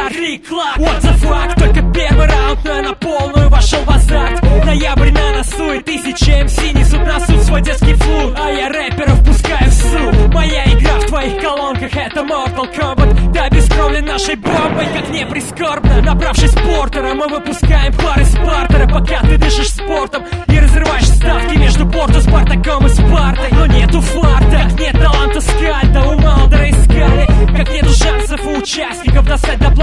Клак, клик-клак, what the fuck. Только первый раунд, но я на полную вошел в азарт. Ноябрь на носу и 1000 МС несут на суд свой детский флут, а я рэперов пускаю в суд. Моя игра в твоих колонках — это Mortal Kombat. Ты обескровлен нашей бомбой, как не прискорбно. Набравшись портера, мы выпускаем пары Спартера. Пока ты дышишь спортом и разрываешь ставки между Порту, Спартаком и Спартой. Но нету фарта, как нет таланта скальда у Малдера и Скали, как нету шансов у участников достать до